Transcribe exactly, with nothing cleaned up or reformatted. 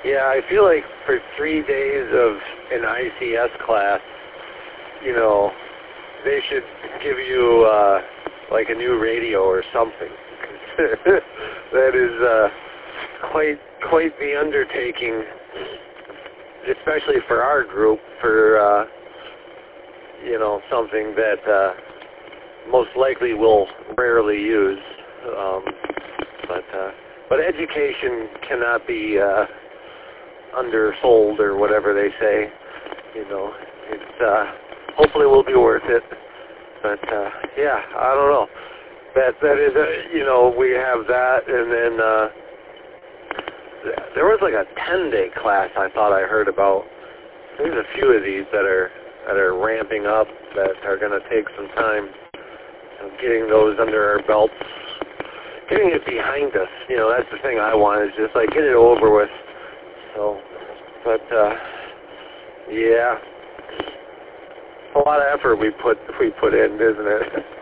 Yeah, I feel like for three days of an I C S class, you know, they should give you uh, like a new radio or something. That is uh, quite quite the undertaking, especially for our group, for uh, you know, something that uh, most likely we'll rarely use. Um, but uh, but education cannot be uh, undersold or whatever they say. You know, it's uh, hopefully will be worth it. But uh, yeah, I don't know. That that is a, you know, we have that, and then uh, there was like a ten-day class I thought I heard about. There's a few of these that are that are ramping up that are going to take some time. So getting those under our belts, getting it behind us. You know, that's the thing I want, is just like get it over with. So, but uh, yeah, a lot of effort we put we put in, isn't it?